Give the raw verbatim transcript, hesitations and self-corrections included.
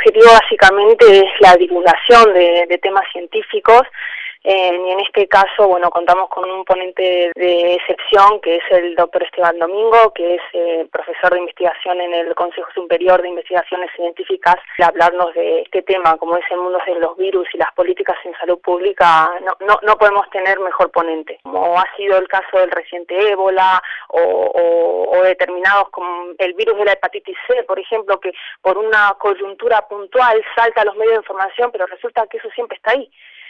objetivo básicamente es la divulgación de, de temas científicos. Eh, y en este caso, bueno, contamos con un ponente de excepción, que es el doctor Esteban Domingo, que es eh, profesor de investigación en el Consejo Superior de Investigaciones Científicas. Al hablarnos de este tema, como es el mundo de los virus y las políticas en salud pública, no, no, no podemos tener mejor ponente. Como ha sido el caso del reciente ébola o, o, o determinados como el virus de la hepatitis C, por ejemplo, que por una coyuntura puntual salta a los medios de información, pero resulta que eso siempre está ahí.